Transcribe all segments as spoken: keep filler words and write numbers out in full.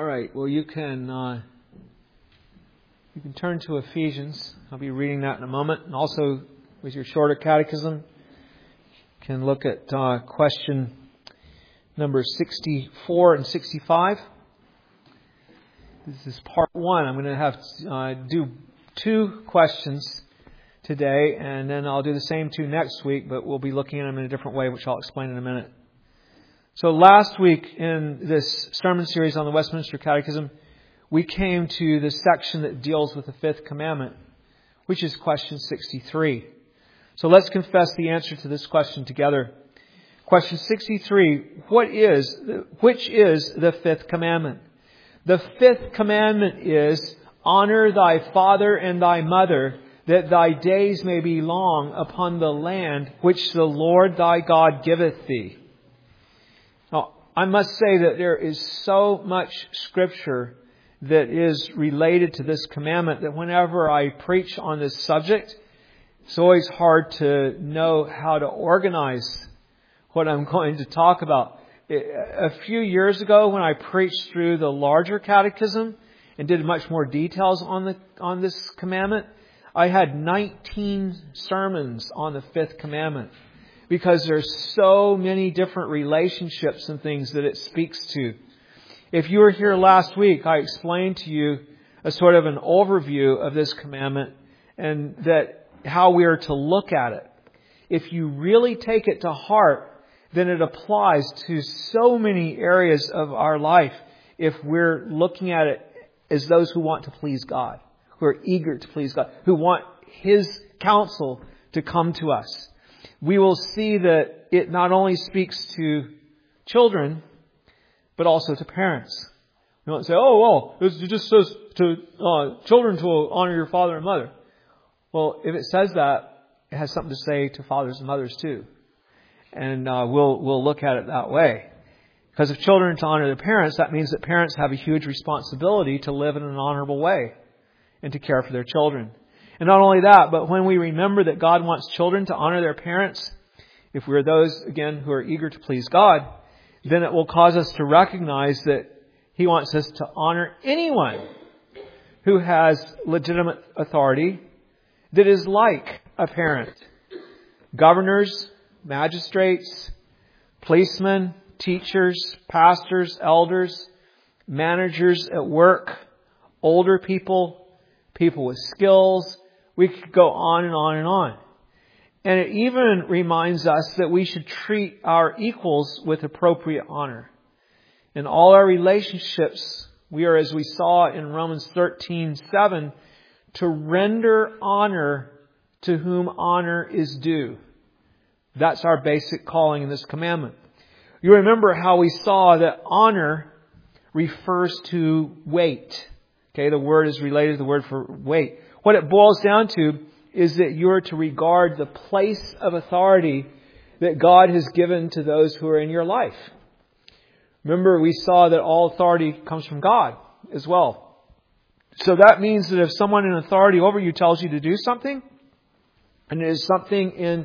right. Well, you can uh, you can turn to Ephesians. I'll be reading that in a moment. And also, with your shorter catechism, you can look at uh, question number sixty-four and sixty-five. This is part one. I'm going to have uh, do two questions today, and then I'll do the same two next week, but we'll be looking at them in a different way, which I'll explain in a minute. So last week in this sermon series on the Westminster Catechism, we came to the section that deals with the fifth commandment, which is question sixty-three. So let's confess the answer to this question together. Question sixty-three, what is, which is the fifth commandment? The fifth commandment is, honor thy father and thy mother, that thy days may be long upon the land which the Lord thy God giveth thee. Now, I must say that there is so much Scripture that is related to this commandment that whenever I preach on this subject, it's always hard to know how to organize what I'm going to talk about. A few years ago, when I preached through the larger catechism and did much more details on the on this commandment, I had nineteen sermons on the fifth commandment because there's so many different relationships and things that it speaks to. If you were here last week, I explained to you a sort of an overview of this commandment and that how we are to look at it. If you really take it to heart, then it applies to so many areas of our life if we're looking at it as those who want to please God, who are eager to please God, who want His counsel to come to us. We will see that it not only speaks to children, but also to parents. You don't say, oh, well, it just says to uh, children to honor your father and mother. Well, if it says that, it has something to say to fathers and mothers too. And uh, we'll we'll look at it that way. Because if children are to honor their parents, that means that parents have a huge responsibility to live in an honorable way and to care for their children. And not only that, but when we remember that God wants children to honor their parents, if we're those, again, who are eager to please God, then it will cause us to recognize that He wants us to honor anyone who has legitimate authority that is like a parent. Governors, magistrates, policemen, teachers, pastors, elders, managers at work, older people, people with skills. We could go on and on and on. And it even reminds us that we should treat our equals with appropriate honor. In all our relationships, we are, as we saw in Romans thirteen seven, to render honor to whom honor is due. That's our basic calling in this commandment. You remember how we saw that honor refers to weight. Okay, the word is related to the word for weight. What it boils down to is that you are to regard the place of authority that God has given to those who are in your life. Remember, we saw that all authority comes from God as well. So that means that if someone in authority over you tells you to do something, and it is something in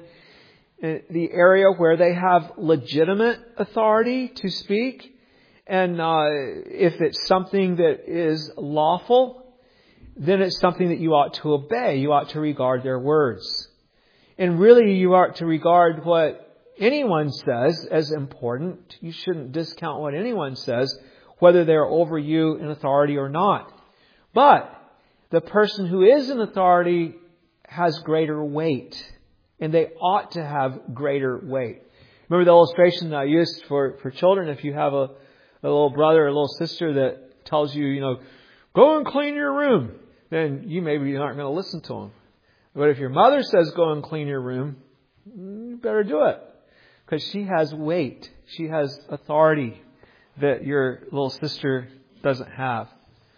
the area where they have legitimate authority to speak, and uh, if it's something that is lawful, then it's something that you ought to obey. You ought to regard their words. And really, you ought to regard what anyone says as important. You shouldn't discount what anyone says, whether they're over you in authority or not. But the person who is in authority has greater weight. And they ought to have greater weight. Remember the illustration that I used for, for children? If you have a, a little brother or a little sister that tells you, you know, go and clean your room, then you maybe aren't going to listen to them. But if your mother says go and clean your room, you better do it. Because she has weight. She has authority that your little sister doesn't have.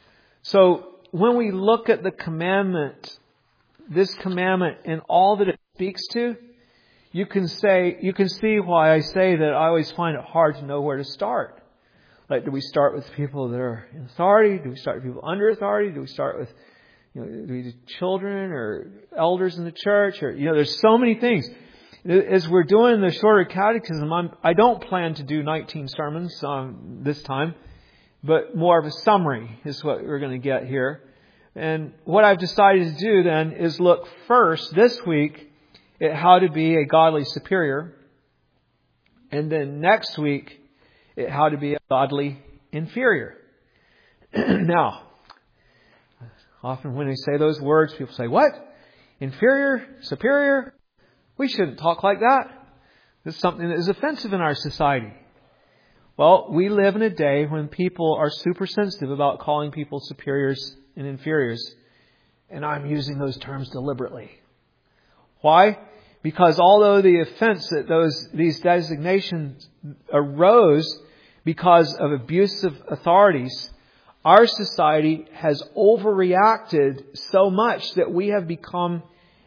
So when we look at the commandment, this commandment and all that it speaks to, you can say, you can see why I say that I always find it hard to know where to start. Like, do we start with people that are in authority? Do we start with people under authority? Do we start with, you know, do we do children or elders in the church? Or, you know, there's so many things. As we're doing the shorter catechism, I'm, I don't plan to do nineteen sermons um, this time. but more of a summary is what we're going to get here. And what I've decided to do then is look first this week at how to be a godly superior, and then next week at how to be a godly inferior. Now, often when they say those words, people say, what? Inferior? Superior? We shouldn't talk like that. It's something that is offensive in our society. Well, we live in a day when people are super sensitive about calling people superiors and inferiors. And I'm using those terms deliberately. Why? Because although the offense that those these designations arose because of abusive authorities, our society has overreacted so much that we have become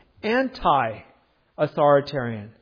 anti-authoritarian,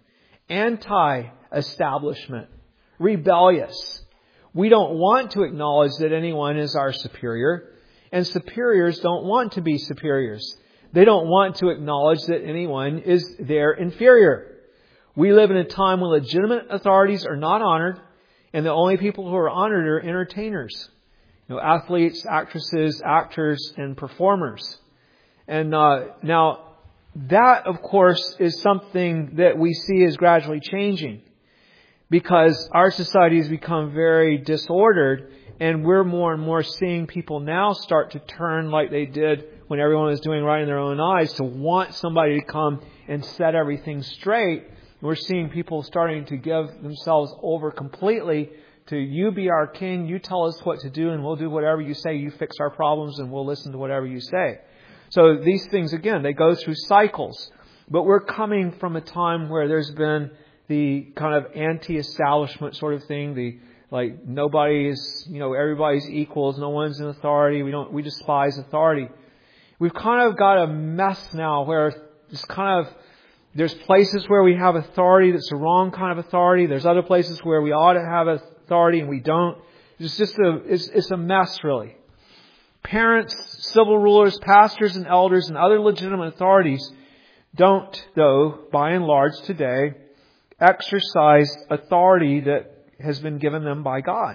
anti-establishment, rebellious. We don't want to acknowledge that anyone is our superior, and superiors don't want to be superiors. They don't want to acknowledge that anyone is their inferior. We live in a time when legitimate authorities are not honored, and the only people who are honored are entertainers. You know, athletes, actresses, actors, and performers. And uh, now, that, of course, is something that we see is gradually changing, because our society has become very disordered, and we're more and more seeing people now start to turn like they did when everyone was doing right in their own eyes, to want somebody to come and set everything straight. We're seeing people starting to give themselves over completely to, you be our king, you tell us what to do, and we'll do whatever you say, you fix our problems, and we'll listen to whatever you say. So these things, again, they go through cycles. But we're coming from a time where there's been the kind of anti-establishment sort of thing, the like nobody is, you know, everybody's equals, no one's in authority, we don't, we despise authority. We've kind of got a mess now where it's kind of, there's places where we have authority that's the wrong kind of authority. There's other places where we ought to have authority and we don't. It's just a, it's, it's a mess really. Parents, civil rulers, pastors and elders and other legitimate authorities don't, though, by and large today, exercise authority that has been given them by God.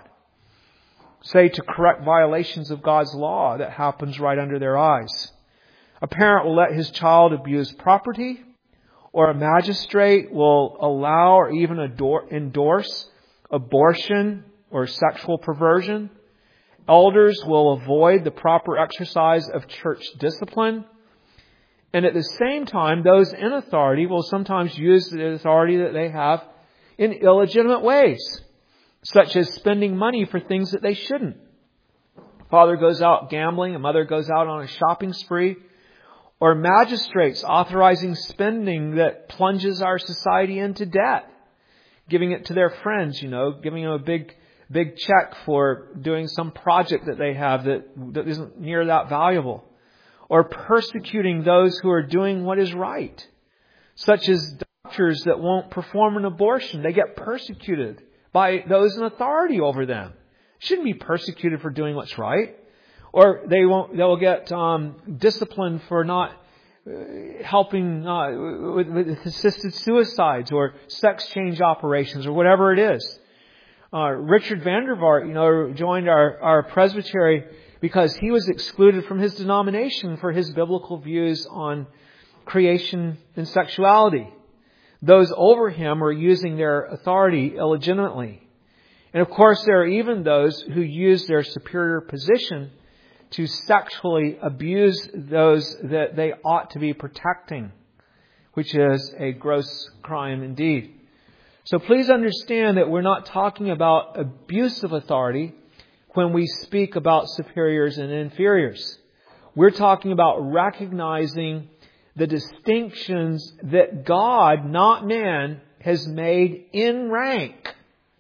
Say, to correct violations of God's law that happens right under their eyes. A parent will let his child abuse property, or a magistrate will allow or even adore, endorse abortion or sexual perversion. Elders will avoid the proper exercise of church discipline. And at the same time, those in authority will sometimes use the authority that they have in illegitimate ways, such as spending money for things that they shouldn't. Father goes out gambling, a mother goes out on a shopping spree, or magistrates authorizing spending that plunges our society into debt, giving it to their friends, you know, giving them a big, big check for doing some project that they have that, that isn't near that valuable, or persecuting those who are doing what is right, such as doctors that won't perform an abortion. They get persecuted by those in authority over them. Shouldn't be persecuted for doing what's right. Or they won't, they'll get um, disciplined for not uh, helping uh, with, with assisted suicides or sex change operations or whatever it is. Uh, Richard Vandervaart, you know, joined our, our presbytery because he was excluded from his denomination for his biblical views on creation and sexuality. Those over him were using their authority illegitimately. And of course, there are even those who use their superior position to sexually abuse those that they ought to be protecting, which is a gross crime indeed. So please understand that we're not talking about abuse of authority when we speak about superiors and inferiors. We're talking about recognizing the distinctions that God, not man, has made in rank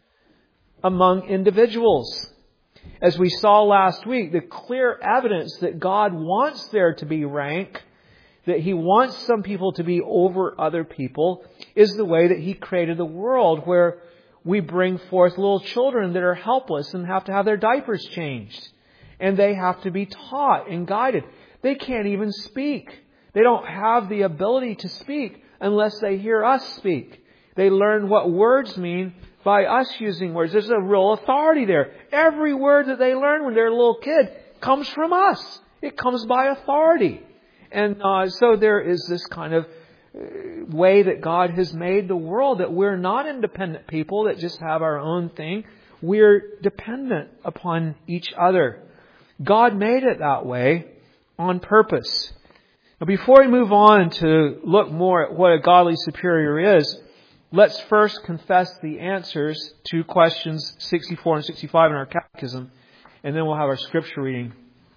among individuals. As we saw last week, the clear evidence that God wants there to be rank, that He wants some people to be over other people, is the way that He created the world, where we bring forth little children that are helpless and have to have their diapers changed. And they have to be taught and guided. They can't even speak. They don't have the ability to speak unless they hear us speak. They learn what words mean by us using words. There's a real authority there. Every word that they learn when they're a little kid comes from us. It comes by authority. And uh, so there is this kind of way that God has made the world, that we're not independent people that just have our own thing. We're dependent upon each other. God made it that way on purpose. Now, before we move on to look more at what a godly superior is, let's first confess the answers to questions sixty-four and sixty-five in our catechism, and then we'll have our scripture reading.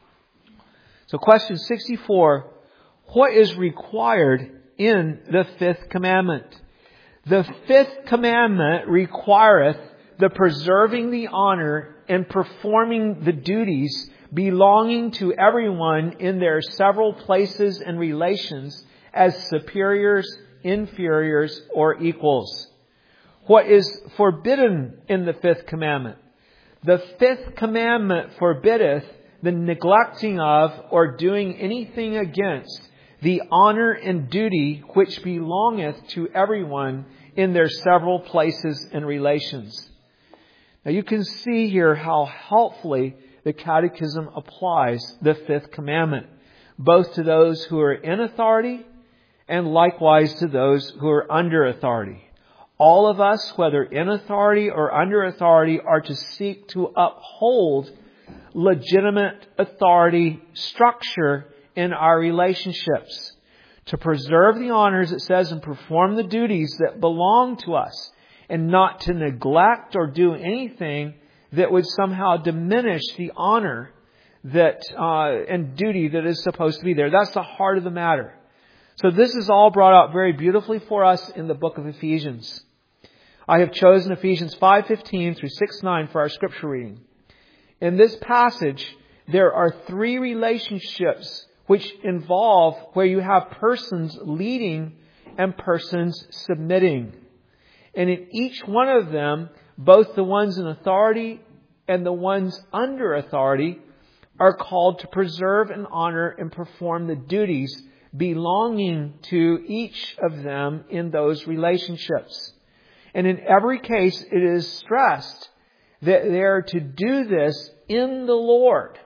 So question sixty-four, what is required in the fifth commandment? The fifth commandment requireth the preserving the honor and performing the duties belonging to everyone in their several places and relations as superiors, inferiors, or equals. What is forbidden in the fifth commandment? The fifth commandment forbiddeth the neglecting of or doing anything against the honor and duty which belongeth to everyone in their several places and relations. Now you can see here how helpfully the Catechism applies the fifth commandment, both to those who are in authority and likewise to those who are under authority. All of us, whether in authority or under authority, are to seek to uphold legitimate authority structure in our relationships, to preserve the honors, it says, and perform the duties that belong to us, and not to neglect or do anything that would somehow diminish the honor that uh, and duty that is supposed to be there. That's the heart of the matter. So this is all brought out very beautifully for us in the book of Ephesians. I have chosen Ephesians five fifteen through six nine for our scripture reading. In this passage, there are three relationships which involve where you have persons leading and persons submitting. And in each one of them, both the ones in authority and the ones under authority are called to preserve and honor and perform the duties belonging to each of them in those relationships. And in every case, it is stressed that they are to do this in the Lord,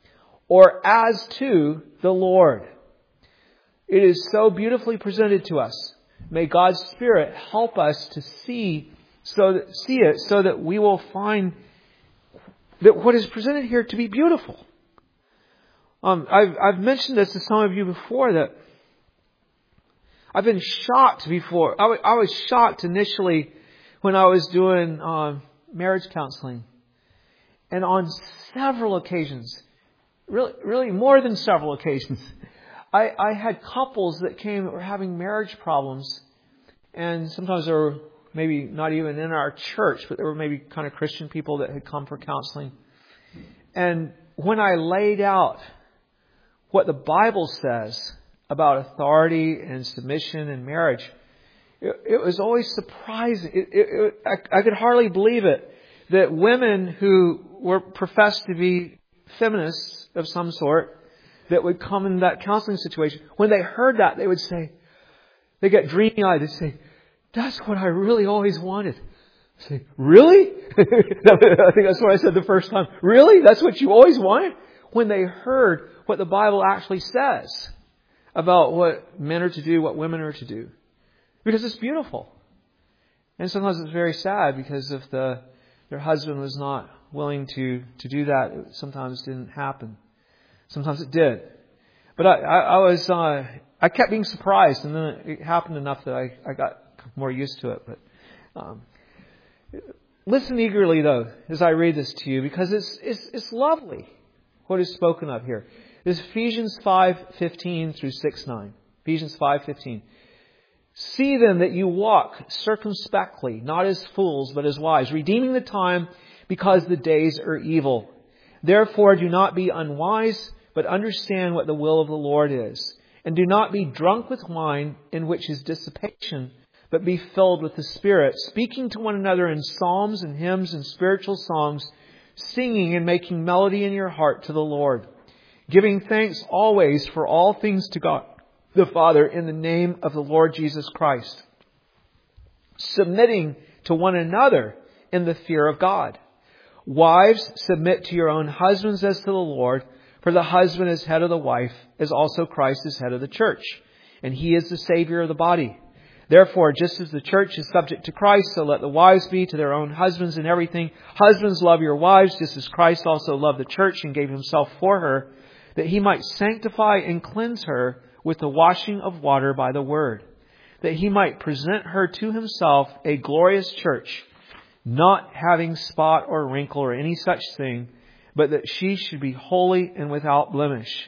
or as to the Lord. It is so beautifully presented to us. May God's Spirit help us to see so that, see it so that we will find that what is presented here to be beautiful. Um, I've, I've mentioned this to some of you before, that I've been shocked before. I, w- I was shocked initially when I was doing uh, marriage counseling. And on several occasions, really, really more than several occasions, I, I had couples that came that were having marriage problems. And sometimes they were maybe not even in our church, but they were maybe kind of Christian people that had come for counseling. And when I laid out what the Bible says about authority and submission in marriage, it, it was always surprising. It, it, it, I, I could hardly believe it that women who were professed to be feminists of some sort that would come in that counseling situation, when they heard that, they would say, they get dreamy-eyed. They'd say, "That's what I really always wanted." I say, "Really?" I think that's what I said the first time. "Really? That's what you always wanted?" When they heard what the Bible actually says about what men are to do, what women are to do. Because it's beautiful. And sometimes it's very sad because if the their husband was not willing to, to do that, it sometimes didn't happen. Sometimes it did. But I, I, I was, uh, I kept being surprised, and then it happened enough that I, I got more used to it. But um, listen eagerly, though, as I read this to you, because it's it's, it's lovely what is spoken of here. This is Ephesians five fifteen through six nine. Ephesians five fifteen. "See then that you walk circumspectly, not as fools, but as wise, redeeming the time, because the days are evil. Therefore do not be unwise, but understand what the will of the Lord is. And do not be drunk with wine, in which is dissipation, but be filled with the Spirit, speaking to one another in psalms and hymns and spiritual songs, singing and making melody in your heart to the Lord, giving thanks always for all things to God the Father in the name of the Lord Jesus Christ, submitting to one another in the fear of God. Wives, submit to your own husbands as to the Lord, for the husband is head of the wife, as also Christ is head of the church, and He is the Savior of the body. Therefore, just as the church is subject to Christ, so let the wives be to their own husbands in everything. Husbands, love your wives, just as Christ also loved the church and gave Himself for her, that He might sanctify and cleanse her with the washing of water by the word, that He might present her to Himself a glorious church, not having spot or wrinkle or any such thing, but that she should be holy and without blemish.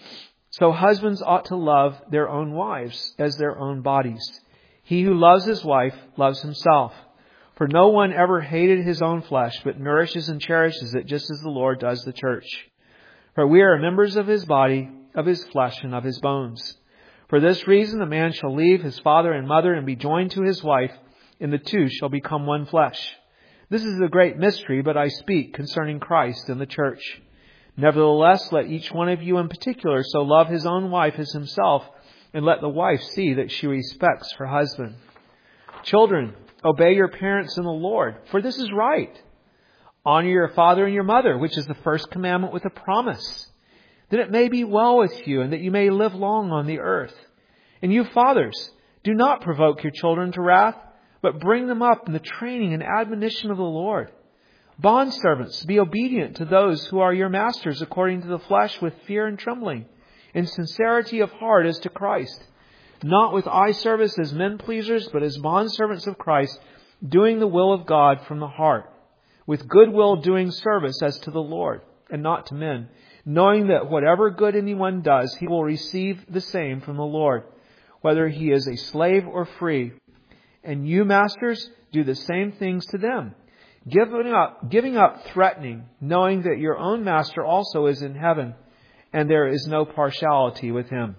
So husbands ought to love their own wives as their own bodies. He who loves his wife loves himself. For no one ever hated his own flesh, but nourishes and cherishes it, just as the Lord does the church. For we are members of His body, of His flesh, and of His bones. For this reason, a man shall leave his father and mother and be joined to his wife, and the two shall become one flesh. This is a great mystery, but I speak concerning Christ and the church. Nevertheless, let each one of you in particular so love his own wife as himself, and let the wife see that she respects her husband. Children, obey your parents in the Lord, for this is right. Honor your father and your mother, which is the first commandment with a promise, that it may be well with you and that you may live long on the earth. And you fathers, do not provoke your children to wrath, but bring them up in the training and admonition of the Lord. Bondservants, be obedient to those who are your masters according to the flesh, with fear and trembling, in sincerity of heart as to Christ, not with eye service as men pleasers, but as bondservants of Christ, doing the will of God from the heart, with good will doing service as to the Lord, and not to men, knowing that whatever good anyone does, he will receive the same from the Lord, whether he is a slave or free. And you, masters, do the same things to them, giving up, giving up threatening, knowing that your own master also is in heaven, and there is no partiality with Him.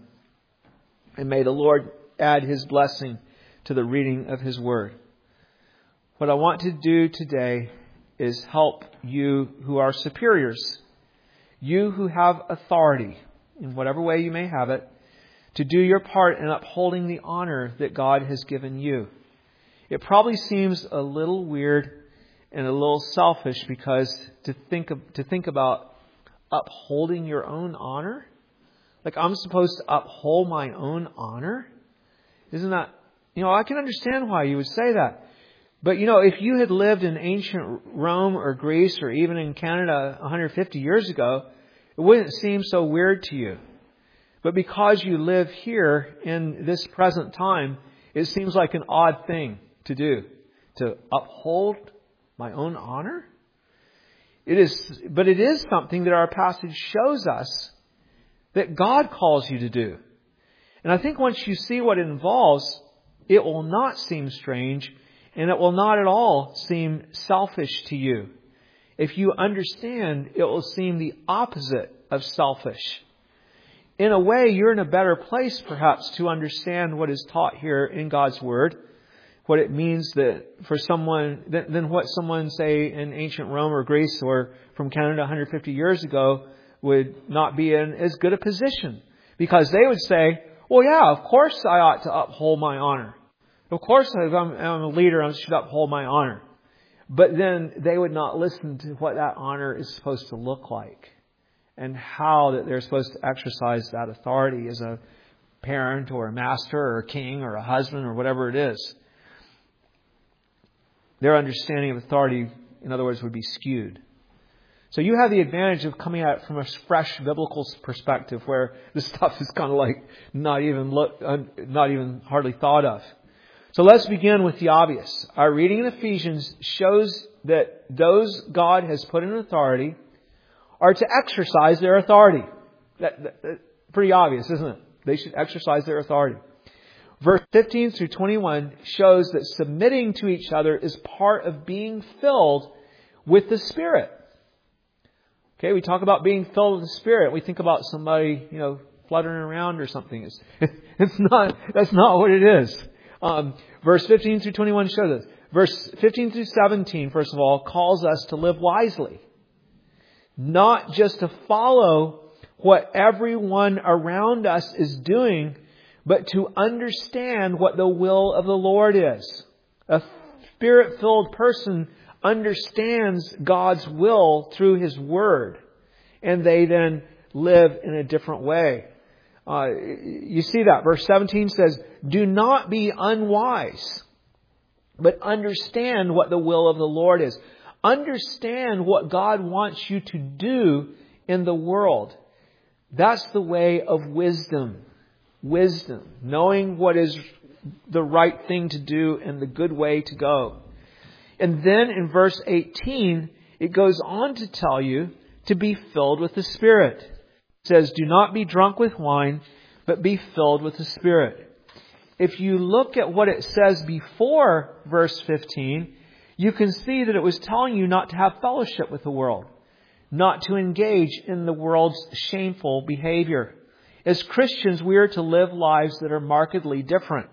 And may the Lord add His blessing to the reading of His word. What I want to do today is help you who are superiors, you who have authority, in whatever way you may have it, to do your part in upholding the honor that God has given you. It probably seems a little weird and a little selfish, because to think of, to think about upholding your own honor, like I'm supposed to uphold my own honor, isn't that, you know, I can understand why you would say that. But, you know, if you had lived in ancient Rome or Greece or even in Canada one hundred fifty years ago, it wouldn't seem so weird to you. But because you live here in this present time, it seems like an odd thing to do, to uphold my own honor. It is, but it is something that our passage shows us that God calls you to do. And I think once you see what it involves, it will not seem strange, and it will not at all seem selfish to you. If you understand, it will seem the opposite of selfish. In a way, you're in a better place, perhaps, to understand what is taught here in God's Word, what it means that for someone, than, than what someone, say, in ancient Rome or Greece or from Canada one hundred fifty years ago would not be in as good a position. Because they would say, well, yeah, of course I ought to uphold my honor. Of course, if I'm, I'm a leader, I should uphold my honor. But then they would not listen to what that honor is supposed to look like, and how that they're supposed to exercise that authority as a parent or a master or a king or a husband or whatever it is. Their understanding of authority, in other words, would be skewed. So you have the advantage of coming at it from a fresh biblical perspective, where this stuff is kind of like not even look, not even hardly thought of. So let's begin with the obvious. Our reading in Ephesians shows that those God has put in authority are to exercise their authority. That, that, that's pretty obvious, isn't it? They should exercise their authority. Verse fifteen through twenty-one shows that submitting to each other is part of being filled with the Spirit. Okay, we talk about being filled with the Spirit. We think about somebody, you know, fluttering around or something. It's, it's not, that's not what it is. Um, verse fifteen through twenty-one shows this. Verse fifteen through seventeen, first of all, calls us to live wisely. Not just to follow what everyone around us is doing, but to understand what the will of the Lord is. A Spirit-filled person understands God's will through His Word, and they then live in a different way. Uh, you see that. Verse seventeen says, "Do not be unwise, but understand what the will of the Lord is." Understand what God wants you to do in the world. That's the way of wisdom. Wisdom. Knowing what is the right thing to do and the good way to go. And then in verse eighteen, it goes on to tell you to be filled with the Spirit. It says, "Do not be drunk with wine, but be filled with the Spirit." If you look at what it says before verse fifteen, you can see that it was telling you not to have fellowship with the world, not to engage in the world's shameful behavior. As Christians, we are to live lives that are markedly different.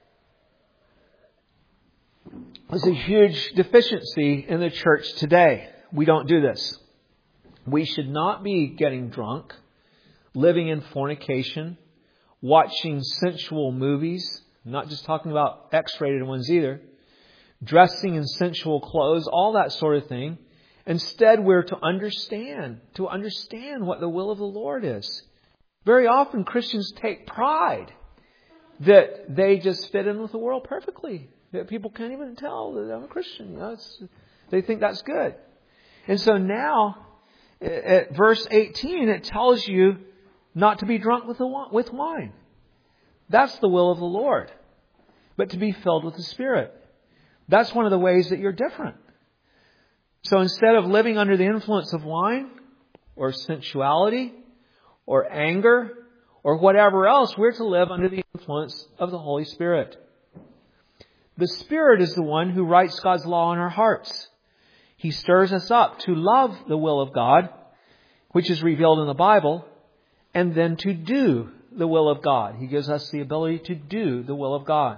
There's a huge deficiency in the church today. We don't do this. We should not be getting drunk, living in fornication, watching sensual movies, not just talking about X-rated ones either, dressing in sensual clothes, all that sort of thing. Instead, we're to understand, to understand what the will of the Lord is. Very often, Christians take pride that they just fit in with the world perfectly. That people can't even tell that I'm a Christian. You know, it's, they think that's good. And so now, at verse eighteen, it tells you not to be drunk with, the, with wine. That's the will of the Lord. But to be filled with the Spirit. That's one of the ways that you're different. So instead of living under the influence of wine or sensuality or anger or whatever else, we're to live under the influence of the Holy Spirit. The Spirit is the one who writes God's law in our hearts. He stirs us up to love the will of God, which is revealed in the Bible, and then to do the will of God. He gives us the ability to do the will of God.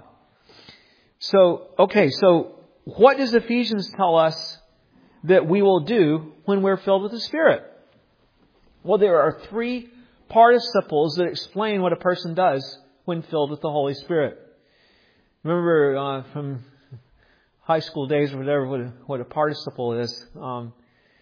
So, okay, so what does Ephesians tell us that we will do when we're filled with the Spirit? Well, there are three participles that explain what a person does when filled with the Holy Spirit. Remember uh, from high school days or whatever what a, what a participle is. Um,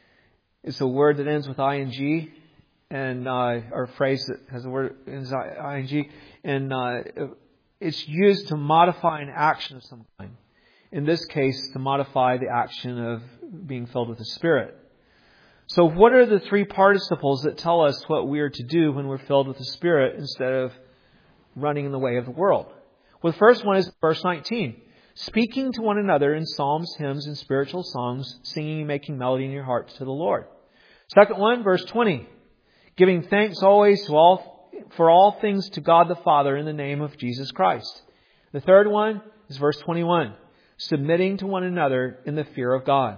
it's a word that ends with ing, and uh, or a phrase that has a word that ends with ing, and uh, it's used to modify an action of some kind. In this case, to modify the action of being filled with the Spirit. So what are the three participles that tell us what we are to do when we're filled with the Spirit instead of running in the way of the world? Well, the first one is verse nineteen. Speaking to one another in psalms, hymns, and spiritual songs, singing and making melody in your hearts to the Lord. Second one, verse twenty. Giving thanks always to all, for all things to God the Father in the name of Jesus Christ. The third one is verse twenty-one. Submitting to one another in the fear of God.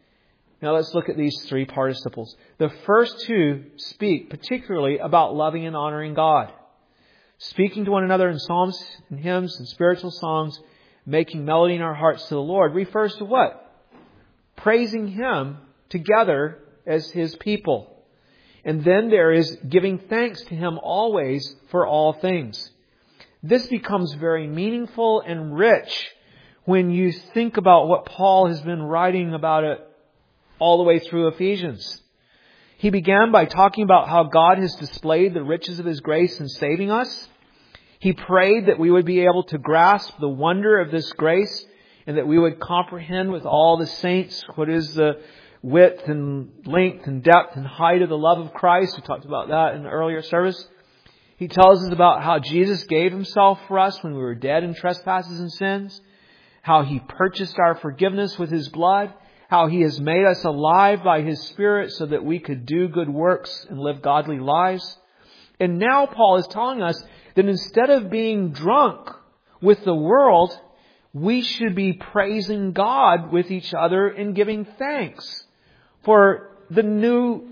Now let's look at these three participles. The first two speak particularly about loving and honoring God. Speaking to one another in psalms and hymns and spiritual songs, making melody in our hearts to the Lord, refers to what? Praising Him together as His people. And then there is giving thanks to Him always for all things. This becomes very meaningful and rich when you think about what Paul has been writing about it all the way through Ephesians. He began by talking about how God has displayed the riches of His grace in saving us. He prayed that we would be able to grasp the wonder of this grace and that we would comprehend with all the saints what is the width and length and depth and height of the love of Christ. We talked about that in the earlier service. He tells us about how Jesus gave Himself for us when we were dead in trespasses and sins, how He purchased our forgiveness with His blood, how He has made us alive by His Spirit so that we could do good works and live godly lives. And now Paul is telling us that instead of being drunk with the world, we should be praising God with each other and giving thanks for the new,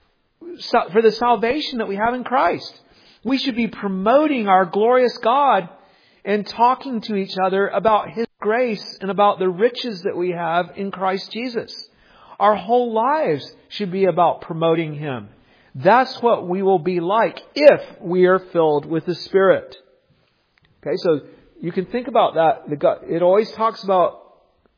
for the salvation that we have in Christ. We should be promoting our glorious God and talking to each other about His grace and about the riches that we have in Christ Jesus. Our whole lives should be about promoting Him. That's what we will be like if we are filled with the Spirit. Okay, so you can think about that. It always talks about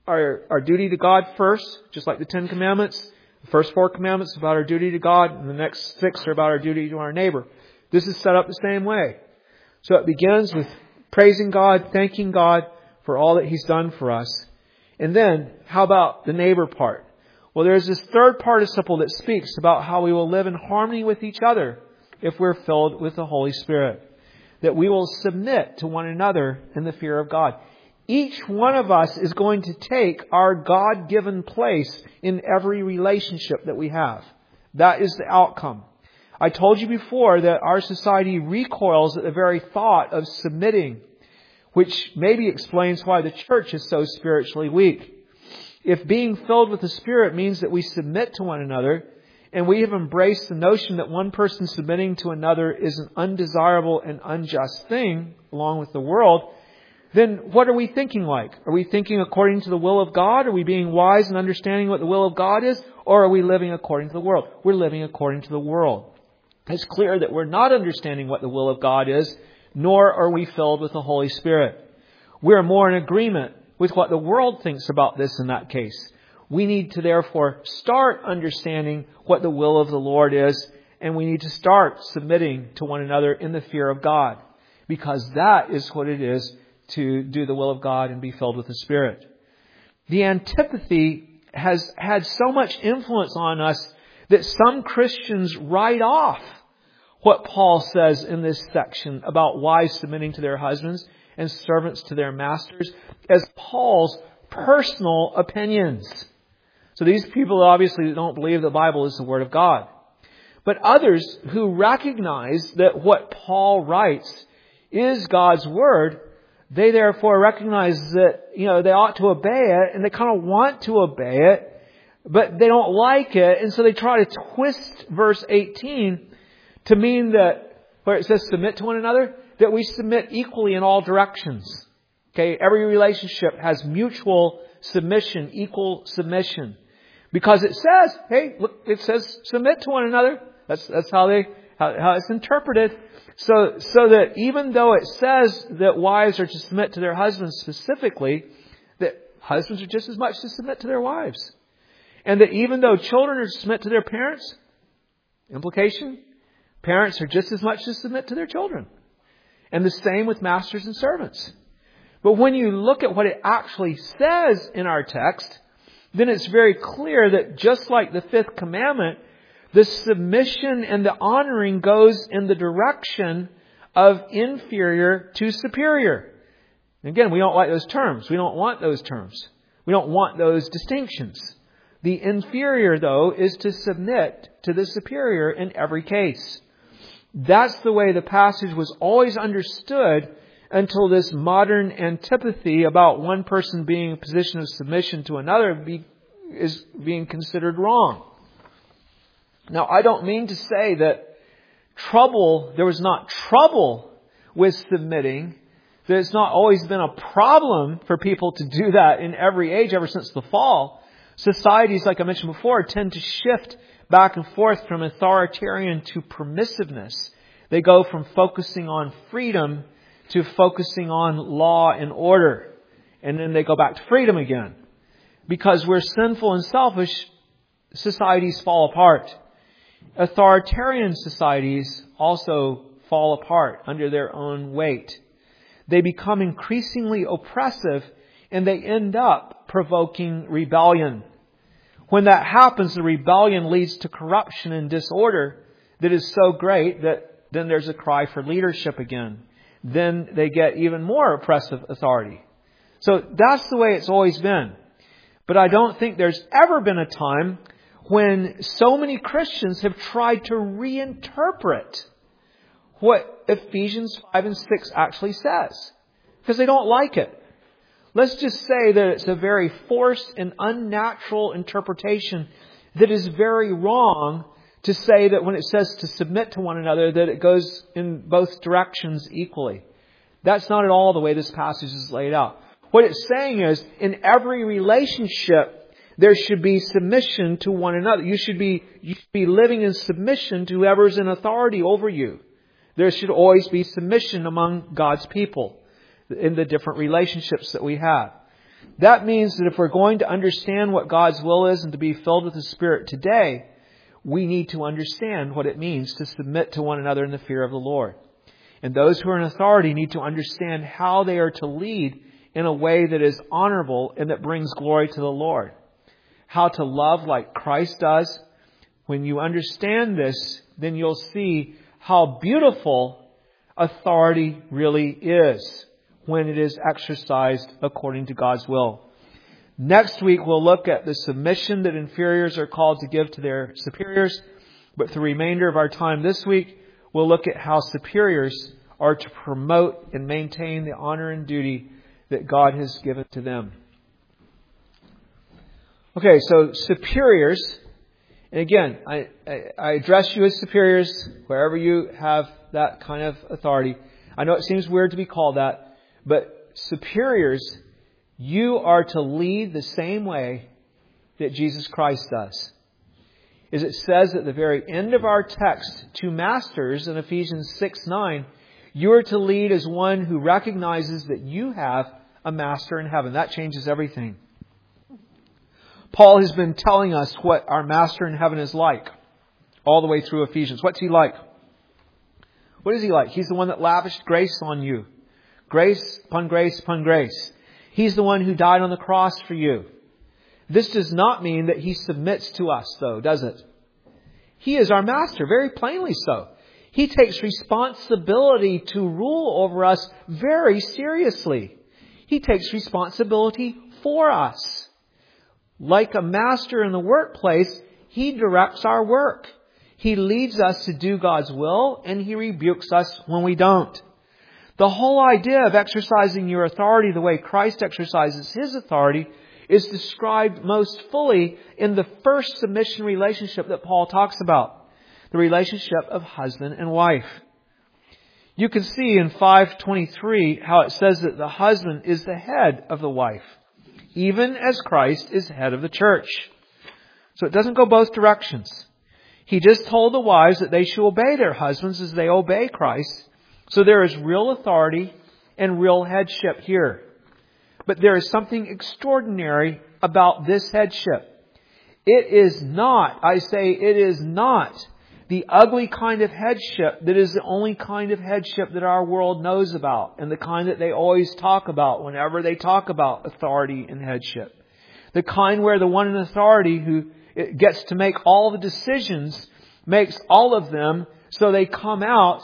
our, our duty to God first, just like the Ten Commandments. The first four commandments about our duty to God, and the next six are about our duty to our neighbor. This is set up the same way. So it begins with praising God, thanking God for all that He's done for us. And then, how about the neighbor part? Well, there's this third participle that speaks about how we will live in harmony with each other if we're filled with the Holy Spirit. That we will submit to one another in the fear of God. Each one of us is going to take our God-given place in every relationship that we have. That is the outcome. I told you before that our society recoils at the very thought of submitting, which maybe explains why the church is so spiritually weak. If being filled with the Spirit means that we submit to one another, and we have embraced the notion that one person submitting to another is an undesirable and unjust thing, along with the world, then what are we thinking like? Are we thinking according to the will of God? Are we being wise and understanding what the will of God is? Or are we living according to the world? We're living according to the world. It's clear that we're not understanding what the will of God is, nor are we filled with the Holy Spirit. We're more in agreement with what the world thinks about this in that case. We need to therefore start understanding what the will of the Lord is, and we need to start submitting to one another in the fear of God, because that is what it is to do the will of God and be filled with the Spirit. The antipathy has had so much influence on us that some Christians write off what Paul says in this section about wives submitting to their husbands and servants to their masters as Paul's personal opinions. So these people obviously don't believe the Bible is the Word of God. But others who recognize that what Paul writes is God's Word, they therefore recognize that, you know, they ought to obey it, and they kind of want to obey it, but they don't like it, and so they try to twist verse eighteen to mean that, where it says submit to one another, that we submit equally in all directions. Okay, every relationship has mutual submission, equal submission. Because it says, hey, look, it says submit to one another. That's that's how they how, how it's interpreted. So so that even though it says that wives are to submit to their husbands specifically, that husbands are just as much to submit to their wives. And that even though children are to submit to their parents, implication, parents are just as much to submit to their children. And the same with masters and servants. But when you look at what it actually says in our text, then it's very clear that just like the fifth commandment, the submission and the honoring goes in the direction of inferior to superior. Again, we don't like those terms. We don't want those terms. We don't want those distinctions. The inferior, though, is to submit to the superior in every case. That's the way the passage was always understood until this modern antipathy about one person being in a position of submission to another be, is being considered wrong. Now, I don't mean to say that trouble, there was not trouble with submitting, that it's not always been a problem for people to do that in every age ever since the fall. Societies, like I mentioned before, tend to shift back and forth from authoritarian to permissiveness. They go from focusing on freedom to focusing on law and order. And then they go back to freedom again. Because we're sinful and selfish, societies fall apart. Authoritarian societies also fall apart under their own weight. They become increasingly oppressive, and they end up provoking rebellion. When that happens, the rebellion leads to corruption and disorder that is so great that then there's a cry for leadership again. Then they get even more oppressive authority. So that's the way it's always been. But I don't think there's ever been a time when so many Christians have tried to reinterpret what Ephesians five and six actually says. Because they don't like it. Let's just say that it's a very forced and unnatural interpretation that is very wrong to say that when it says to submit to one another, that it goes in both directions equally. That's not at all the way this passage is laid out. What it's saying is, in every relationship, there should be submission to one another. You should be, you should be living in submission to whoever's in authority over you. There should always be submission among God's people in the different relationships that we have. That means that if we're going to understand what God's will is and to be filled with the Spirit today, we need to understand what it means to submit to one another in the fear of the Lord. And those who are in authority need to understand how they are to lead in a way that is honorable and that brings glory to the Lord. How to love like Christ does. When you understand this, then you'll see how beautiful authority really is when it is exercised according to God's will. Next week, we'll look at the submission that inferiors are called to give to their superiors. But for the remainder of our time this week, we'll look at how superiors are to promote and maintain the honor and duty that God has given to them. Okay, so superiors, and again, I, I, I address you as superiors wherever you have that kind of authority. I know it seems weird to be called that, but superiors, you are to lead the same way that Jesus Christ does. As it says at the very end of our text, to masters in Ephesians six nine, you are to lead as one who recognizes that you have a master in heaven. That changes everything. Paul has been telling us what our master in heaven is like all the way through Ephesians. What's he like? What is he like? He's the one that lavished grace on you. Grace upon grace upon grace. He's the one who died on the cross for you. This does not mean that he submits to us, though, does it? He is our master, very plainly so. He takes responsibility to rule over us very seriously. He takes responsibility for us. Like a master in the workplace, he directs our work. He leads us to do God's will, and he rebukes us when we don't. The whole idea of exercising your authority the way Christ exercises his authority is described most fully in the first submission relationship that Paul talks about, the relationship of husband and wife. You can see in five twenty-three how it says that the husband is the head of the wife, even as Christ is head of the church. So it doesn't go both directions. He just told the wives that they should obey their husbands as they obey Christ. So there is real authority and real headship here. But there is something extraordinary about this headship. It is not, I say it is not, the ugly kind of headship that is the only kind of headship that our world knows about and the kind that they always talk about whenever they talk about authority and headship. The kind where the one in authority who gets to make all the decisions makes all of them so they come out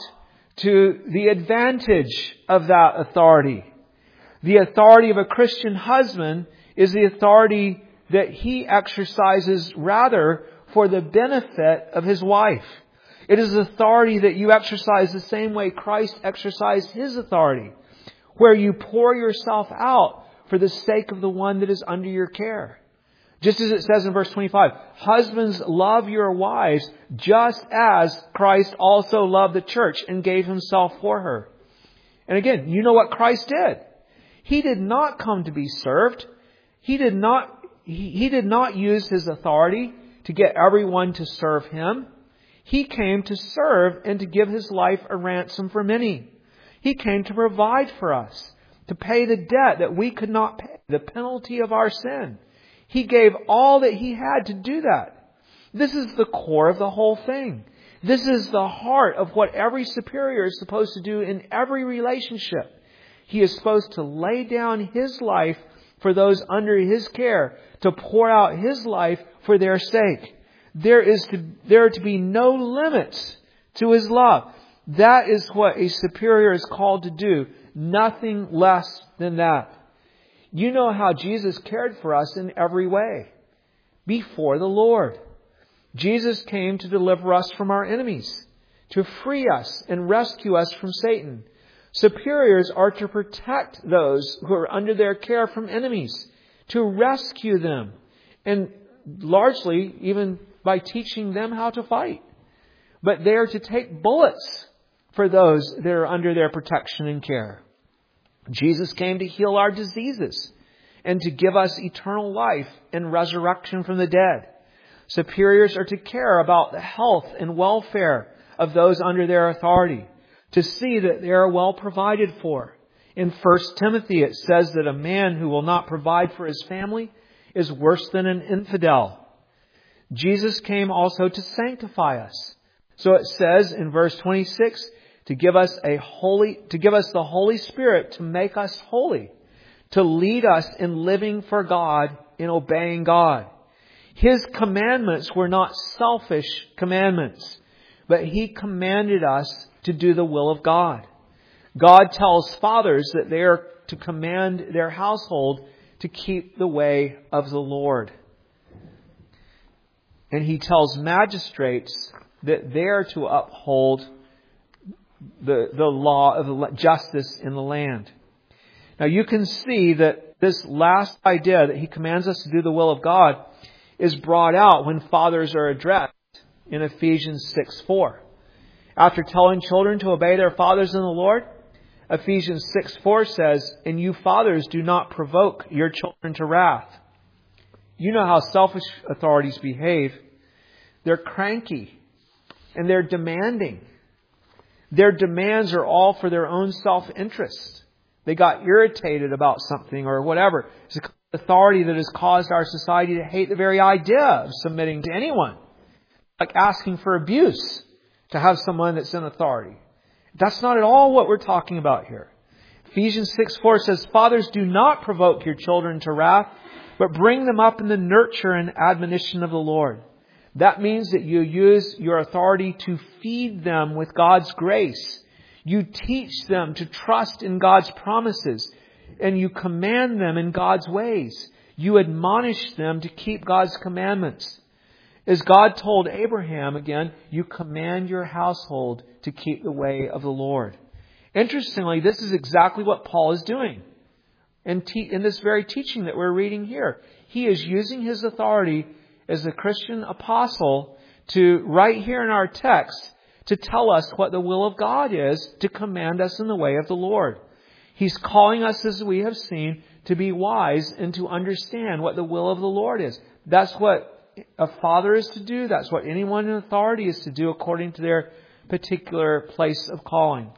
to the advantage of that authority. The authority of a Christian husband is the authority that he exercises rather for the benefit of his wife. It is authority that you exercise the same way Christ exercised his authority, where you pour yourself out for the sake of the one that is under your care. Just as it says in verse twenty-five, husbands, love your wives just as Christ also loved the church and gave himself for her. And again, you know what Christ did. He did not come to be served. He did not, he, he did not use his authority to get everyone to serve him. He came to serve and to give his life a ransom for many. He came to provide for us, to pay the debt that we could not pay, the penalty of our sin. He gave all that he had to do that. This is the core of the whole thing. This is the heart of what every superior is supposed to do in every relationship. He is supposed to lay down his life for those under his care, to pour out his life for their sake. There is to, there are to be no limits to his love. That is what a superior is called to do. Nothing less than that. You know how Jesus cared for us in every way before the Lord. Jesus came to deliver us from our enemies, to free us and rescue us from Satan. Superiors are to protect those who are under their care from enemies, to rescue them, and largely even by teaching them how to fight. But they are to take bullets for those that are under their protection and care. Jesus came to heal our diseases and to give us eternal life and resurrection from the dead. Superiors are to care about the health and welfare of those under their authority, to see that they are well provided for, In First Timothy, it says that a man who will not provide for his family is worse than an infidel. Jesus came also to sanctify us. So it says in verse twenty-six, to give us a holy, to give us the Holy Spirit to make us holy, to lead us in living for God, in obeying God. His commandments were not selfish commandments, but He commanded us to do the will of God. God tells fathers that they are to command their household to keep the way of the Lord. And He tells magistrates that they are to uphold the, the law of the justice in the land. Now you can see that this last idea that He commands us to do the will of God is brought out when fathers are addressed in Ephesians six four. After telling children to obey their fathers in the Lord, Ephesians six four says, "And you fathers, do not provoke your children to wrath." You know how selfish authorities behave. They're cranky and they're demanding. Their demands are all for their own self-interest. They got irritated about something or whatever. It's an authority that has caused our society to hate the very idea of submitting to anyone. Like asking for abuse to have someone that's in authority. That's not at all what we're talking about here. Ephesians six four says, "Fathers, do not provoke your children to wrath, but bring them up in the nurture and admonition of the Lord." That means that you use your authority to feed them with God's grace. You teach them to trust in God's promises, and you command them in God's ways. You admonish them to keep God's commandments. As God told Abraham, again, you command your household to keep the way of the Lord. Interestingly, this is exactly what Paul is doing in, te- in this very teaching that we're reading here. He is using his authority as a Christian apostle to, right here in our text, to tell us what the will of God is, to command us in the way of the Lord. He's calling us, as we have seen, to be wise and to understand what the will of the Lord is. That's what a father is to do. That's what anyone in authority is to do according to their particular place of calling.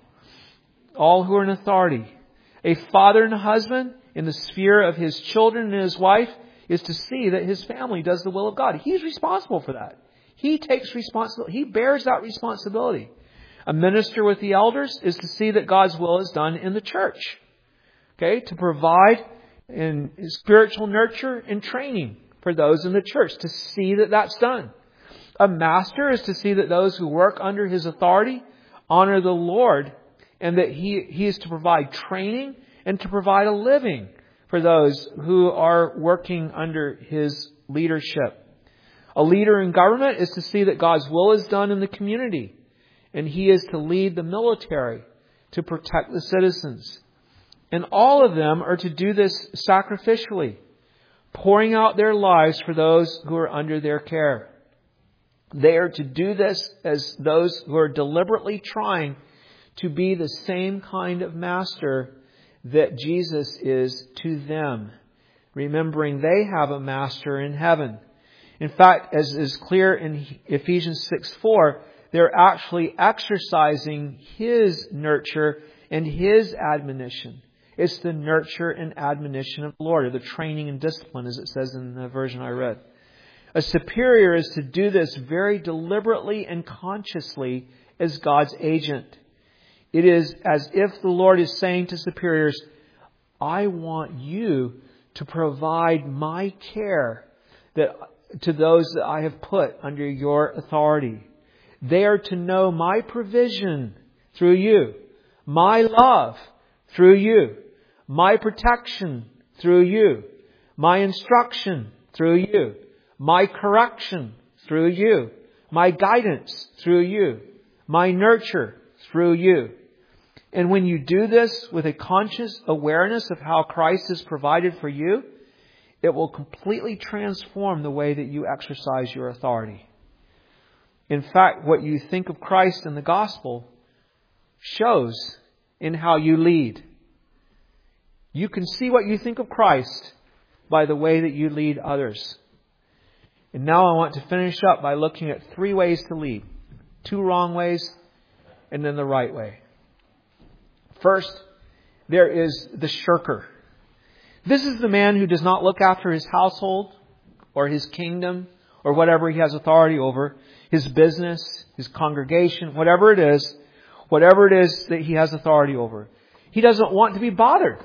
All who are in authority. A father and a husband in the sphere of his children and his wife is to see that his family does the will of God. He's responsible for that. He takes responsibility. He bears that responsibility. A minister with the elders is to see that God's will is done in the church. Okay, to provide in spiritual nurture and training for those in the church, to see that that's done. A master is to see that those who work under his authority honor the Lord, and that he, he is to provide training and to provide a living for those who are working under his leadership. A leader in government is to see that God's will is done in the community, and he is to lead the military to protect the citizens. And all of them are to do this sacrificially, pouring out their lives for those who are under their care. They are to do this as those who are deliberately trying to be the same kind of master that Jesus is to them, remembering they have a master in heaven. In fact, as is clear in Ephesians six four, they're actually exercising His nurture and His admonition. It's the nurture and admonition of the Lord, or the training and discipline, as it says in the version I read. A superior is to do this very deliberately and consciously as God's agent. It is as if the Lord is saying to superiors, I want you to provide my care that to those that I have put under your authority. They are to know my provision through you, my love through you, my protection through you, my instruction through you, my correction through you, my guidance through you, my nurture through you. And when you do this with a conscious awareness of how Christ has provided for you, it will completely transform the way that you exercise your authority. In fact, what you think of Christ in the gospel shows in how you lead. You can see what you think of Christ by the way that you lead others. And now I want to finish up by looking at three ways to lead. Two wrong ways and then the right way. First, there is the shirker. This is the man who does not look after his household or his kingdom or whatever he has authority over, his business, his congregation, whatever it is, whatever it is that he has authority over. He doesn't want to be bothered.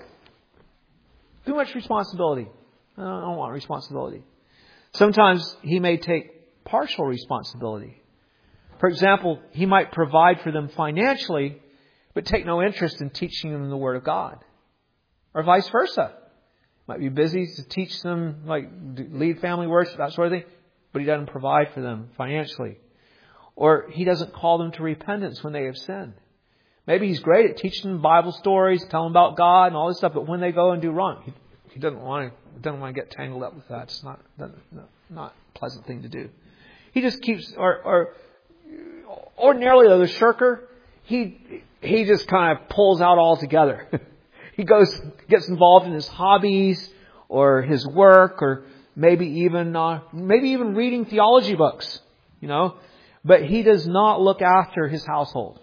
Too much responsibility. I don't want responsibility. Sometimes he may take partial responsibility. For example, he might provide for them financially, but take no interest in teaching them the Word of God. Or vice versa. Might be busy to teach them, like lead family worship, that sort of thing, but he doesn't provide for them financially. Or he doesn't call them to repentance when they have sinned. Maybe he's great at teaching them Bible stories, telling them about God and all this stuff, but when they go and do wrong, he, he doesn't want to doesn't want to get tangled up with that. It's not not, not a pleasant thing to do. He just keeps, or, or ordinarily though, the shirker, he he just kind of pulls out altogether. He goes, gets involved in his hobbies or his work, or maybe even uh, maybe even reading theology books, you know. But he does not look after his household.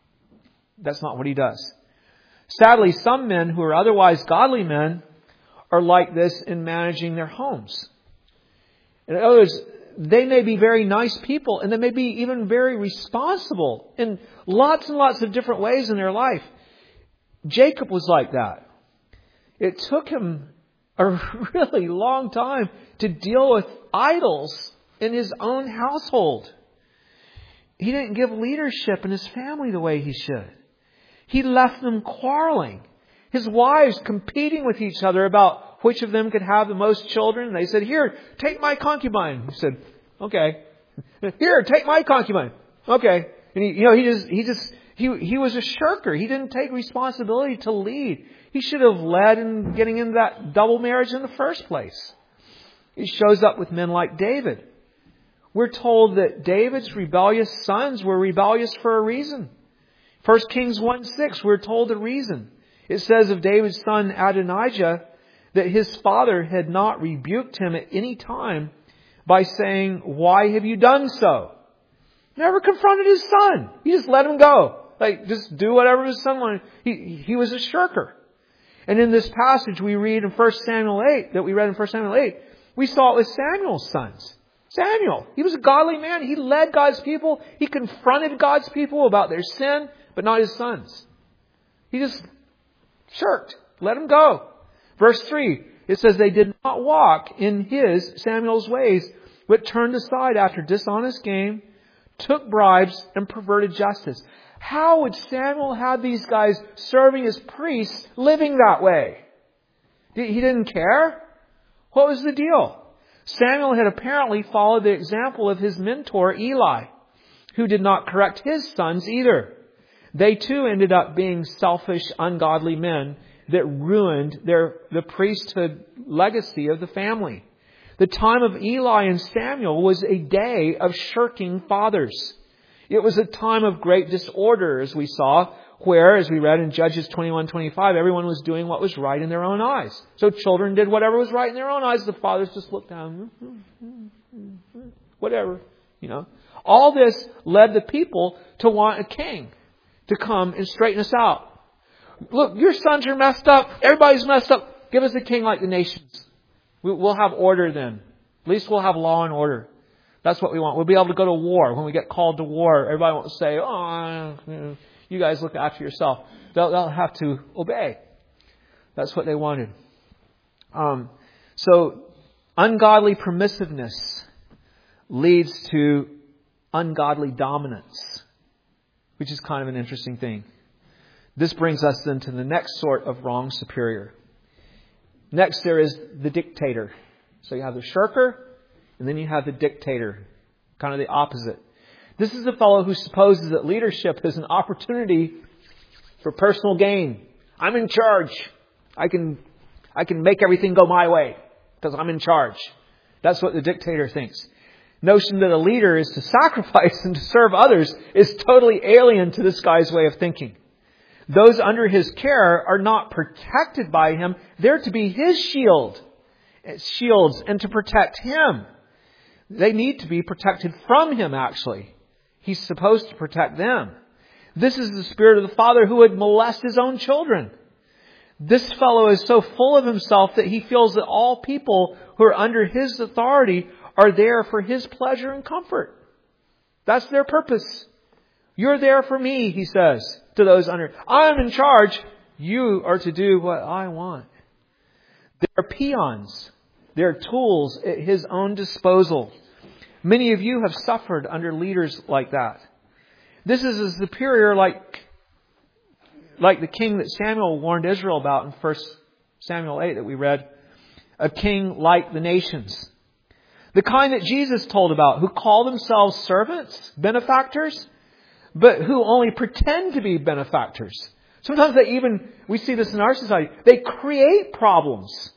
That's not what he does. Sadly, some men who are otherwise godly men are like this in managing their homes. In other words, they may be very nice people, and they may be even very responsible in lots and lots of different ways in their life. Jacob was like that. It took him a really long time to deal with idols in his own household. He didn't give leadership in his family the way he should. He left them quarreling. His wives competing with each other about which of them could have the most children. They said, "Here, take my concubine." He said, "Okay." "Here, take my concubine." "Okay." And he, you know, he just, he just, he, he was a shirker. He didn't take responsibility to lead. He should have led in getting into that double marriage in the first place. It shows up with men like David. We're told that David's rebellious sons were rebellious for a reason. First Kings one six, we're told the reason. It says of David's son Adonijah that his father had not rebuked him at any time by saying, "Why have you done so?" Never confronted his son. He just let him go. Like, just do whatever his son wanted. He, he was a shirker. And in this passage we read in First Samuel eight, that we read in First Samuel eight, we saw it with Samuel's sons. Samuel, he was a godly man. He led God's people. He confronted God's people about their sin, but not his sons. He just shirked. Let them go. Verse three, it says they did not walk in his, Samuel's ways, but turned aside after dishonest gain, took bribes, and perverted justice. How would Samuel have these guys serving as priests living that way? He didn't care? What was the deal? Samuel had apparently followed the example of his mentor Eli, who did not correct his sons either. They too ended up being selfish, ungodly men that ruined their the priesthood legacy of the family. The time of Eli and Samuel was a day of shirking fathers. It was a time of great disorder, as we saw, where, as we read in Judges twenty-one twenty-five, everyone was doing what was right in their own eyes. So children did whatever was right in their own eyes. The fathers just looked down. Whatever, you know. All this led the people to want a king to come and straighten us out. Look, your sons are messed up. Everybody's messed up. Give us a king like the nations. We'll have order then. At least we'll have law and order. That's what we want. We'll be able to go to war. When we get called to war, everybody won't say, "Oh, you guys look after yourself." They'll, they'll have to obey. That's what they wanted. Um, so, ungodly permissiveness leads to ungodly dominance, which is kind of an interesting thing. This brings us then to the next sort of wrong superior. Next, there is the dictator. So you have the shirker, and then you have the dictator, kind of the opposite. This is the fellow who supposes that leadership is an opportunity for personal gain. I'm in charge. I can, I can make everything go my way because I'm in charge. That's what the dictator thinks. Notion that a leader is to sacrifice and to serve others is totally alien to this guy's way of thinking. Those under his care are not protected by him. They're to be his shield, shields and to protect him. They need to be protected from him, actually. He's supposed to protect them. This is the spirit of the father who would molest his own children. This fellow is so full of himself that he feels that all people who are under his authority are there for his pleasure and comfort. That's their purpose. You're there for me, he says to those under. I'm in charge. You are to do what I want. They're peons. They're tools at his own disposal. Many of you have suffered under leaders like that. This is a superior like, like the king that Samuel warned Israel about in First Samuel eight that we read. A king like the nations. The kind that Jesus told about, who call themselves servants, benefactors, but who only pretend to be benefactors. Sometimes they even, we see this in our society, they create problems.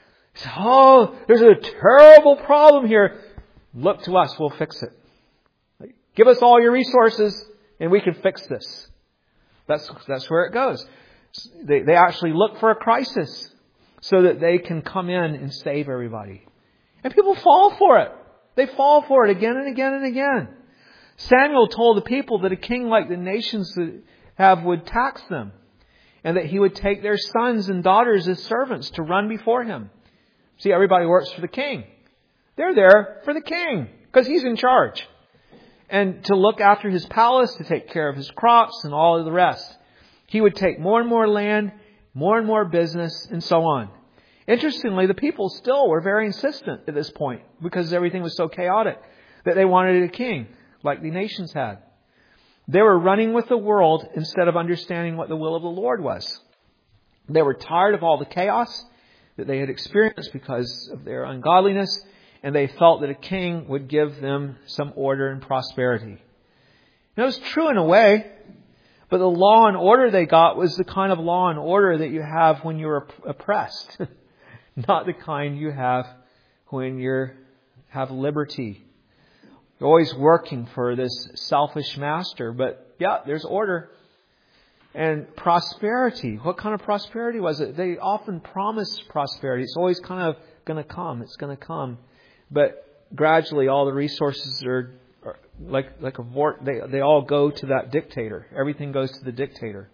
Oh, there's a terrible problem here. Look to us, we'll fix it. Give us all your resources and we can fix this. That's, that's where it goes. They, they actually look for a crisis so that they can come in and save everybody. And people fall for it. They fall for it again and again and again. Samuel told the people that a king like the nations have would tax them, and that he would take their sons and daughters as servants to run before him. See, everybody works for the king. They're there for the king because he's in charge. And to look after his palace, to take care of his crops and all of the rest. He would take more and more land, more and more business, and so on. Interestingly, the people still were very insistent at this point because everything was so chaotic that they wanted a king like the nations had. They were running with the world instead of understanding what the will of the Lord was. They were tired of all the chaos that they had experienced because of their ungodliness, and they felt that a king would give them some order and prosperity. And it was true in a way, but the law and order they got was the kind of law and order that you have when you're oppressed, not the kind you have when you have liberty. You're always working for this selfish master, but yeah, there's order. And prosperity. What kind of prosperity was it? They often promise prosperity. It's always kind of going to come. It's going to come. But gradually all the resources are, are like like a vort. They, they all go to that dictator. Everything goes to the dictator.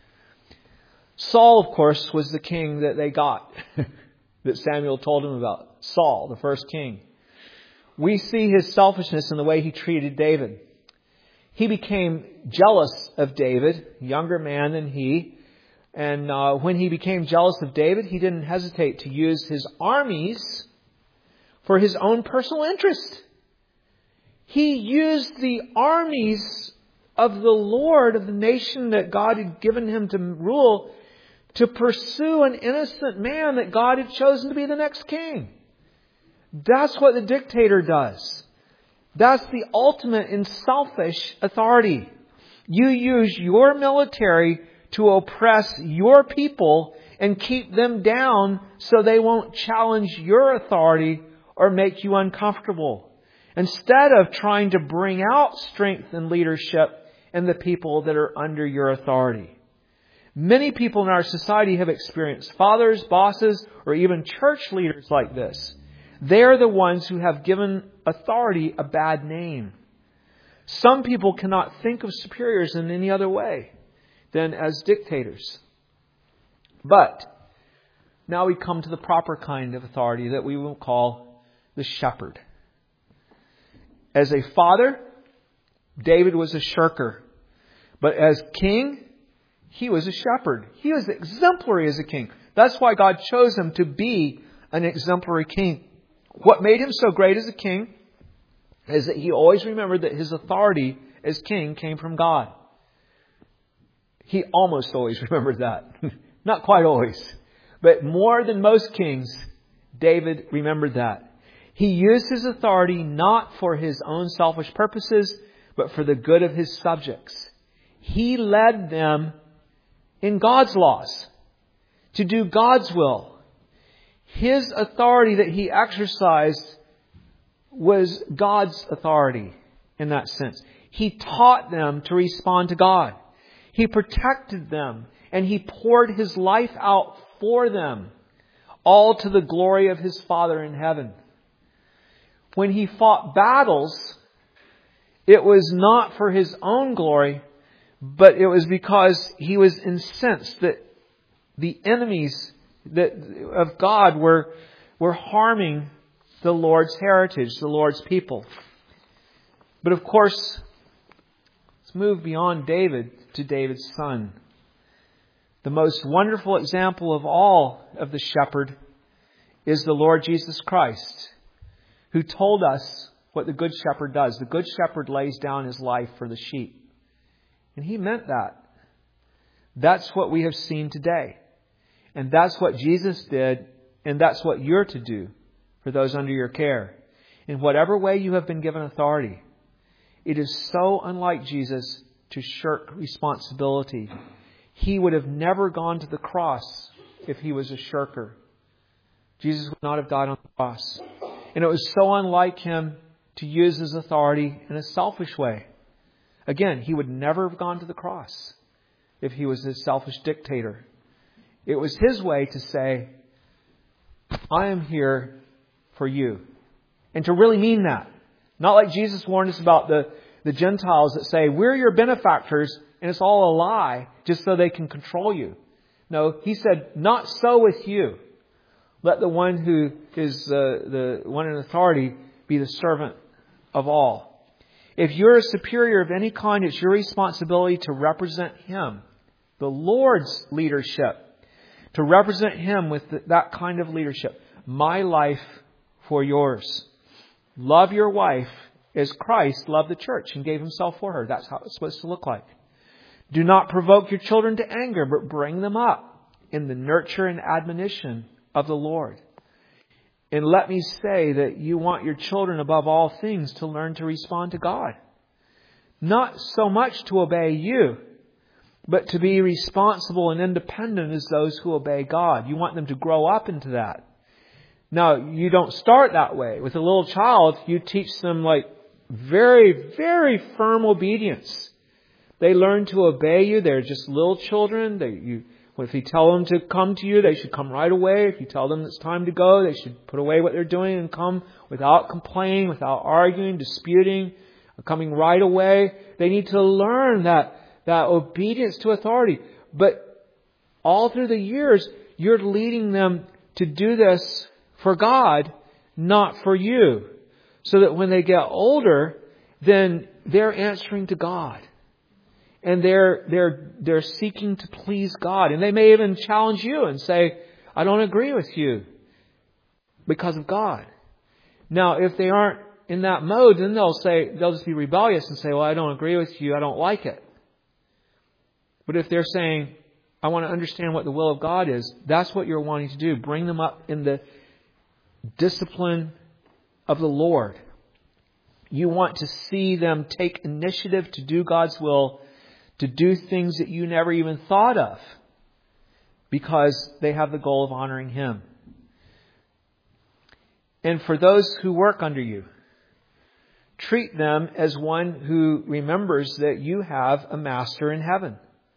Saul, of course, was the king that they got. That Samuel told him about. Saul, the first king. We see his selfishness in the way he treated David. He became jealous of David, younger man than he. And uh, when he became jealous of David, he didn't hesitate to use his armies for his own personal interest. He used the armies of the Lord, of the nation that God had given him to rule, to pursue an innocent man that God had chosen to be the next king. That's what the dictator does. That's the ultimate in selfish authority. You use your military to oppress your people and keep them down so they won't challenge your authority or make you uncomfortable. Instead of trying to bring out strength and leadership in the people that are under your authority. Many people in our society have experienced fathers, bosses, or even church leaders like this. They're the ones who have given authority a bad name. Some people cannot think of superiors in any other way than as dictators. But now we come to the proper kind of authority that we will call the shepherd. As a father, David was a shirker. But as king, he was a shepherd. He was exemplary as a king. That's why God chose him to be an exemplary king. What made him so great as a king is that he always remembered that his authority as king came from God. He almost always remembered that. Not quite always. But more than most kings, David remembered that. He used his authority not for his own selfish purposes, but for the good of his subjects. He led them in God's laws, to do God's will. His authority that he exercised was God's authority in that sense. He taught them to respond to God. He protected them and he poured his life out for them, all to the glory of his Father in heaven. When he fought battles, it was not for his own glory, but it was because he was incensed that the enemies that, of God were, were harming the Lord's heritage, the Lord's people. But of course, let's move beyond David to David's son. The most wonderful example of all of the shepherd is the Lord Jesus Christ, who told us what the Good Shepherd does. The Good Shepherd lays down his life for the sheep. And he meant that. That's what we have seen today. And that's what Jesus did, and that's what you're to do for those under your care. In whatever way you have been given authority, it is so unlike Jesus to shirk responsibility. He would have never gone to the cross if he was a shirker. Jesus would not have died on the cross. And it was so unlike him to use his authority in a selfish way. Again, he would never have gone to the cross if he was a selfish dictator. It was his way to say, I am here for you. And to really mean that. Not like Jesus warned us about the, the Gentiles that say, we're your benefactors, and it's all a lie, just so they can control you. No, he said, not so with you. Let the one who is uh, the one in authority be the servant of all. If you're a superior of any kind, it's your responsibility to represent him, the Lord's leadership, to represent him with that kind of leadership. My life for yours. Love your wife as Christ loved the church and gave himself for her. That's how it's supposed to look like. Do not provoke your children to anger, but bring them up in the nurture and admonition of the Lord. And let me say that you want your children above all things to learn to respond to God. Not so much to obey you, but to be responsible and independent as those who obey God. You want them to grow up into that. Now, you don't start that way. With a little child, you teach them like very, very firm obedience. They learn to obey you. They're just little children. They, you, if you tell them to come to you, they should come right away. If you tell them it's time to go, they should put away what they're doing and come without complaining, without arguing, disputing, coming right away. They need to learn that, that obedience to authority. But all through the years, you're leading them to do this for God, not for you. So that when they get older, then they're answering to God. And they're, they're, they're seeking to please God. And they may even challenge you and say, I don't agree with you because of God. Now, if they aren't in that mode, then they'll say, they'll just be rebellious and say, well, I don't agree with you. I don't like it. But if they're saying, I want to understand what the will of God is, that's what you're wanting to do. Bring them up in the discipline of the Lord. You want to see them take initiative to do God's will, to do things that you never even thought of, because they have the goal of honoring Him. And for those who work under you, treat them as one who remembers that you have a master in heaven.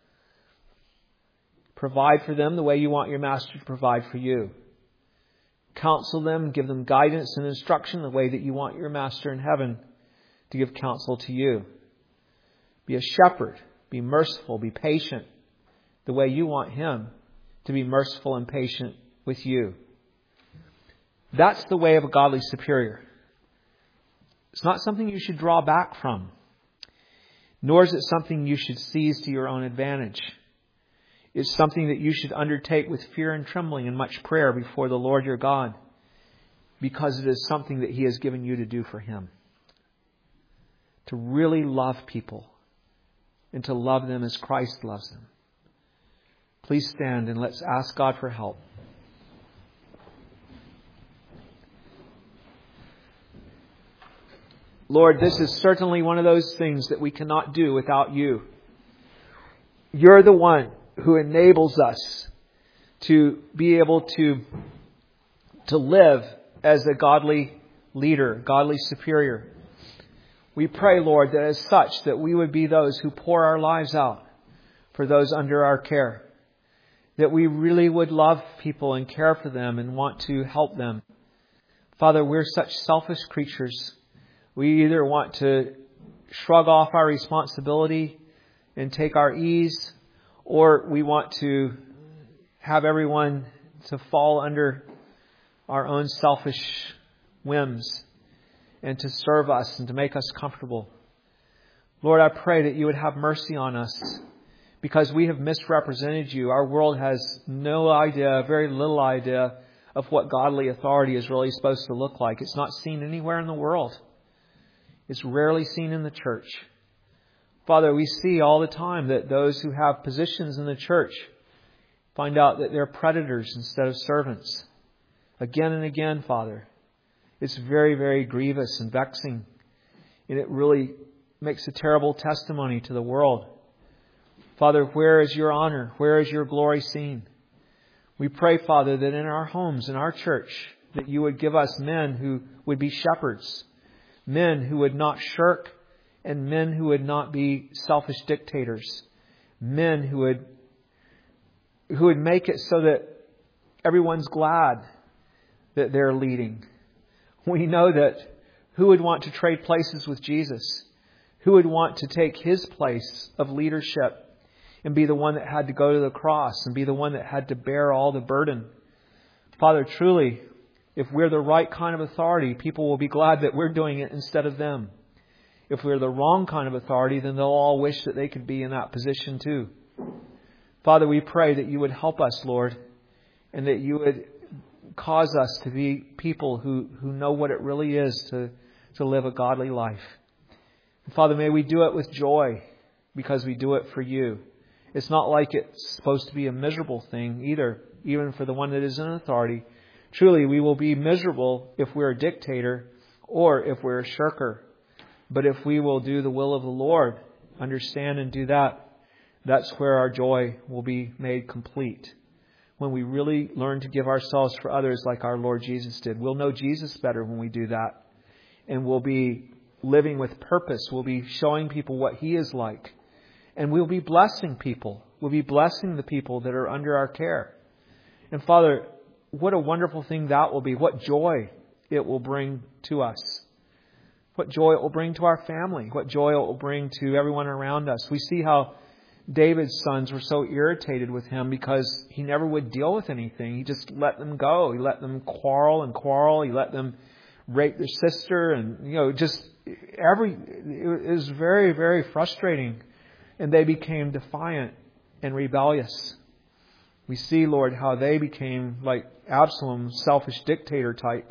Provide for them the way you want your master to provide for you. Counsel them, give them guidance and instruction the way that you want your master in heaven to give counsel to you. Be a shepherd. Be merciful. Be patient the way you want Him to be merciful and patient with you. That's the way of a godly superior. It's not something you should draw back from, nor is it something you should seize to your own advantage. It's something that you should undertake with fear and trembling and much prayer before the Lord your God, because it is something that He has given you to do for Him. To really love people and to love them as Christ loves them. Please stand and let's ask God for help. Lord, this is certainly one of those things that we cannot do without You. You're the one who enables us to be able to, to live as a godly leader, godly superior. We pray, Lord, that as such that we would be those who pour our lives out for those under our care. That we really would love people and care for them and want to help them. Father, we're such selfish creatures. We either want to shrug off our responsibility and take our ease, or we want to have everyone to fall under our own selfish whims and to serve us and to make us comfortable. Lord, I pray that you would have mercy on us because we have misrepresented you. Our world has no idea, very little idea of what godly authority is really supposed to look like. It's not seen anywhere in the world. It's rarely seen in the church. Father, we see all the time that those who have positions in the church find out that they're predators instead of servants. Again and again, Father. It's very, very grievous and vexing. And it really makes a terrible testimony to the world. Father, where is your honor? Where is your glory seen? We pray, Father, that in our homes, in our church, that you would give us men who would be shepherds, men who would not shirk, and men who would not be selfish dictators, men who would who would make it so that everyone's glad that they're leading. We know that who would want to trade places with Jesus? Who would want to take his place of leadership and be the one that had to go to the cross and be the one that had to bear all the burden? Father, truly, if we're the right kind of authority, people will be glad that we're doing it instead of them. If we're the wrong kind of authority, then they'll all wish that they could be in that position too. Father, we pray that you would help us, Lord, and that you would cause us to be people who, who know what it really is to, to live a godly life. And Father, may we do it with joy because we do it for you. It's not like it's supposed to be a miserable thing either, even for the one that is in authority. Truly, we will be miserable if we're a dictator or if we're a shirker. But if we will do the will of the Lord, understand and do that, that's where our joy will be made complete. When we really learn to give ourselves for others like our Lord Jesus did. We'll know Jesus better when we do that. And we'll be living with purpose. We'll be showing people what he is like. And we'll be blessing people. We'll be blessing the people that are under our care. And Father, what a wonderful thing that will be. What joy it will bring to us. What joy it will bring to our family. What joy it will bring to everyone around us. We see how David's sons were so irritated with him because he never would deal with anything. He just let them go. He let them quarrel and quarrel. He let them rape their sister. And, you know, just every, it was very, very frustrating. And they became defiant and rebellious. We see, Lord, how they became like Absalom, selfish dictator type,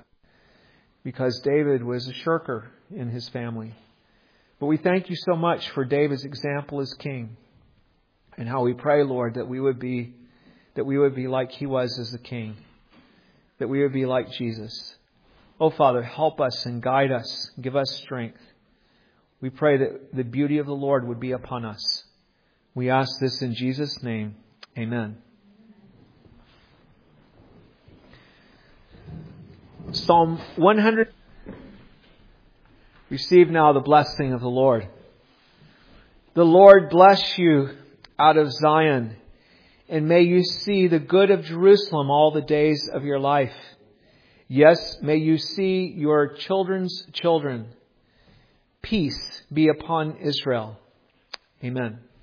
because David was a shirker in his family. But we thank you so much for David's example as king, and how we pray, Lord, that we would be that we would be like he was as a king, that we would be like Jesus. Oh, Father, help us and guide us, give us strength. We pray that the beauty of the Lord would be upon us. We ask this in Jesus' name. Amen. Psalm one hundred. Receive now the blessing of the Lord. The Lord bless you out of Zion, and may you see the good of Jerusalem all the days of your life. Yes, may you see your children's children. Peace be upon Israel. Amen.